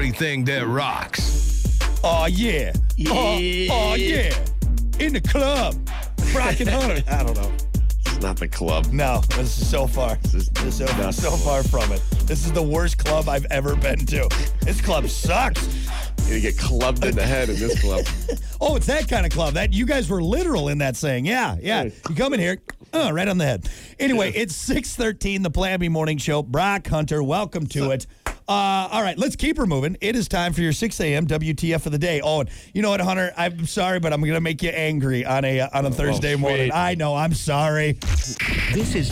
only thing that rocks. Oh, yeah. Oh, yeah. In the club. Brock and Hunter. I don't know. It's not the club. No, this is so far. This is so far from it. This is the worst club I've ever been to. This club sucks. You get clubbed in the head in this club. Oh, it's that kind of club. That you guys were literal in that saying. Yeah. You come in here, right on the head. Anyway, it's 6:13, the Plan B Morning Show. Brock, Hunter, welcome to it. All right, let's keep her moving. It is time for your 6 a.m. WTF of the day. Oh, and you know what, Hunter? I'm sorry, but I'm going to make you angry on a Thursday morning. I know, I'm sorry. This is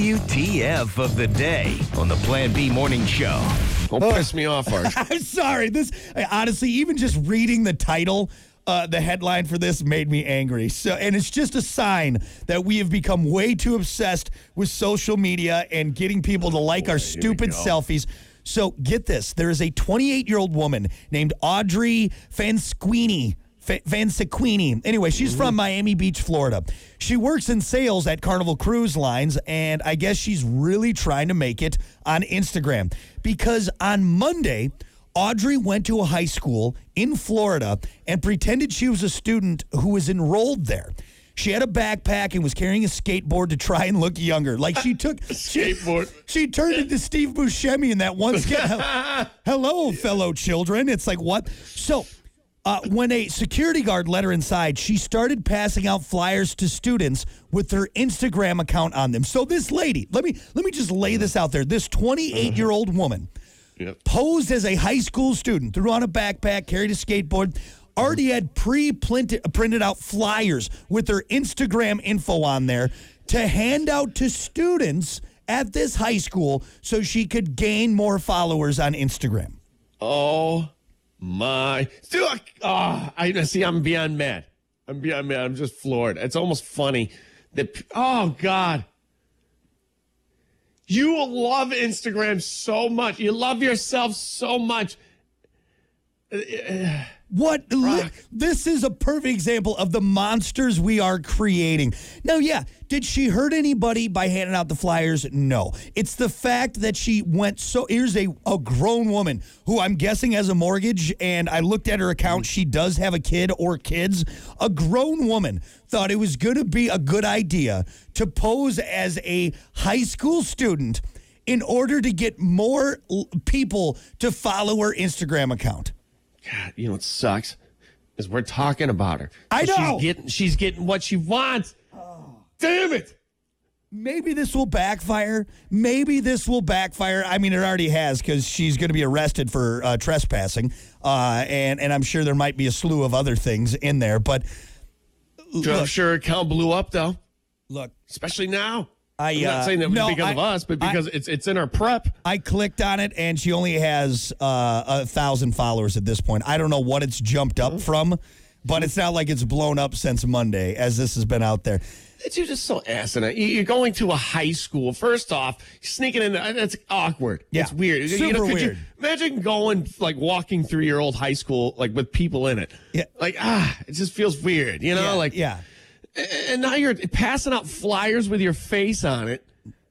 WTF of the day on the Plan B Morning Show. Don't piss me off, Art. I'm sorry. Honestly, even just reading the title, the headline for this made me angry. And it's just a sign that we have become way too obsessed with social media and getting people to like our stupid selfies. So get this. There is a 28-year-old woman named Audrey Vansequini. Anyway, she's from Miami Beach, Florida. She works in sales at Carnival Cruise Lines, and I guess she's really trying to make it on Instagram. Because on Monday, Audrey went to a high school in Florida and pretended she was a student who was enrolled there. She had a backpack and was carrying a skateboard to try and look younger. Like she took skateboard. She turned into Steve Buscemi in that one skit. Hello, fellow children. It's like, what? So when a security guard let her inside, she started passing out flyers to students with her Instagram account on them. So this lady, let me just lay this out there. This 28-year-old woman posed as a high school student, threw on a backpack, carried a skateboard, already had printed out flyers with their Instagram info on there to hand out to students at this high school so she could gain more followers on Instagram. Oh, my. I'm beyond mad. I'm just floored. It's almost funny that, oh, God. You love Instagram so much. You love yourself so much. What? Brock. This is a perfect example of the monsters we are creating. Now, yeah, did she hurt anybody by handing out the flyers? No. It's the fact that she went so... Here's a grown woman who I'm guessing has a mortgage, and I looked at her account. She does have a kid or kids. A grown woman thought it was going to be a good idea to pose as a high school student in order to get more people to follow her Instagram account. God, you know what sucks? Is we're talking about her. I know. She's getting what she wants. Oh. Damn it. Maybe this will backfire. I mean, it already has because she's going to be arrested for trespassing. And I'm sure there might be a slew of other things in there. But I'm sure her account blew up, though. Look. Especially now. I'm not saying that was because of us, but because it's in our prep. I clicked on it, and she only has 1,000 followers at this point. I don't know what it's jumped up from, but it's not like it's blown up since Monday, as this has been out there. You're just so asinine. You're going to a high school. First off, sneaking in. That's awkward. Yeah. It's weird. Super weird. Imagine going, walking through your old high school, with people in it. Yeah. It just feels weird, Yeah. And now you're passing out flyers with your face on it.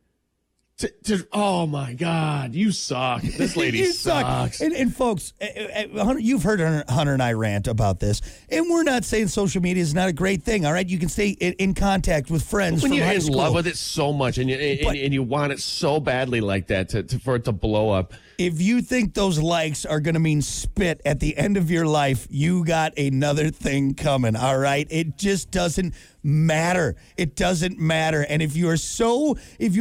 Oh, my God. You suck. This lady sucks. And folks, Hunter, you've heard Hunter and I rant about this. And we're not saying social media is not a great thing, all right? You can stay in contact with friends when from you're high in school. love with it so much and you want it so badly like that for it to blow up. If you think those likes are going to mean spit at the end of your life, you got another thing coming, all right? It just doesn't matter. It doesn't matter. And if you are so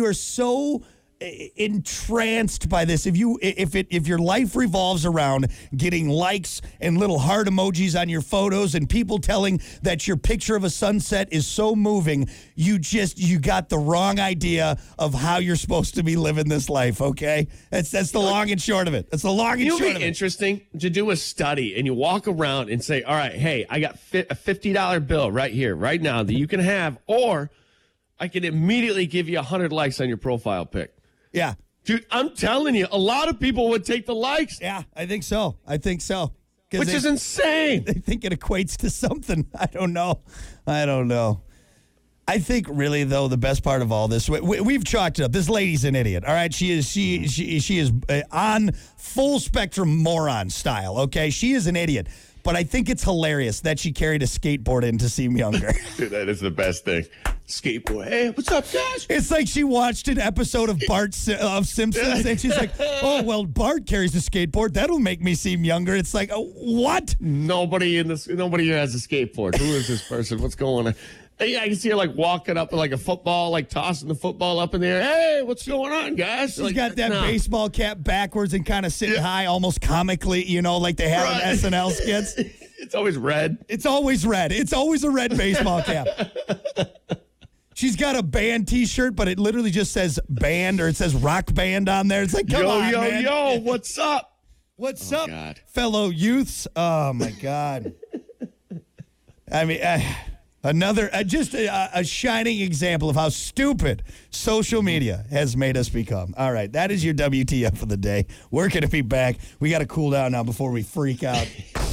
entranced by this, if your life revolves around getting likes and little heart emojis on your photos and people telling that your picture of a sunset is so moving, you got the wrong idea of how you're supposed to be living this life. Okay, that's the long and short of it. That's the long and short of it. It would be interesting to do a study and you walk around and say, all right, hey, I got a $50 bill right here, right now that you can have, or I can immediately give you 100 likes on your profile pic. Yeah. Dude, I'm telling you, a lot of people would take the likes. Yeah, I think so. Which is insane. They think it equates to something. I don't know. I think really though the best part of all this, we've chalked it up. This lady's an idiot. All right, she is on full spectrum moron style. Okay, she is an idiot. But I think it's hilarious that she carried a skateboard in to seem younger. Dude, that is the best thing. Skateboard. Hey, what's up, guys? It's like she watched an episode of of Simpsons, and she's like, "Oh well, Bart carries a skateboard. That'll make me seem younger." It's like, what? Nobody here has a skateboard. Who is this person? What's going on? Yeah, I can see her like walking up with like a football, like tossing the football up in the air. Hey, what's going on, guys? She's got that baseball cap backwards and kind of sitting high, almost comically, like they have on SNL skits. It's always red. It's always red. It's always a red baseball cap. She's got a band T-shirt, but it literally just says band, or it says rock band on there. It's like, come on, man. Yo, what's up? What's up, God. fellow youths? Oh, my God. I mean, another, just a shining example of how stupid social media has made us become. All right, that is your WTF for the day. We're going to be back. We got to cool down now before we freak out.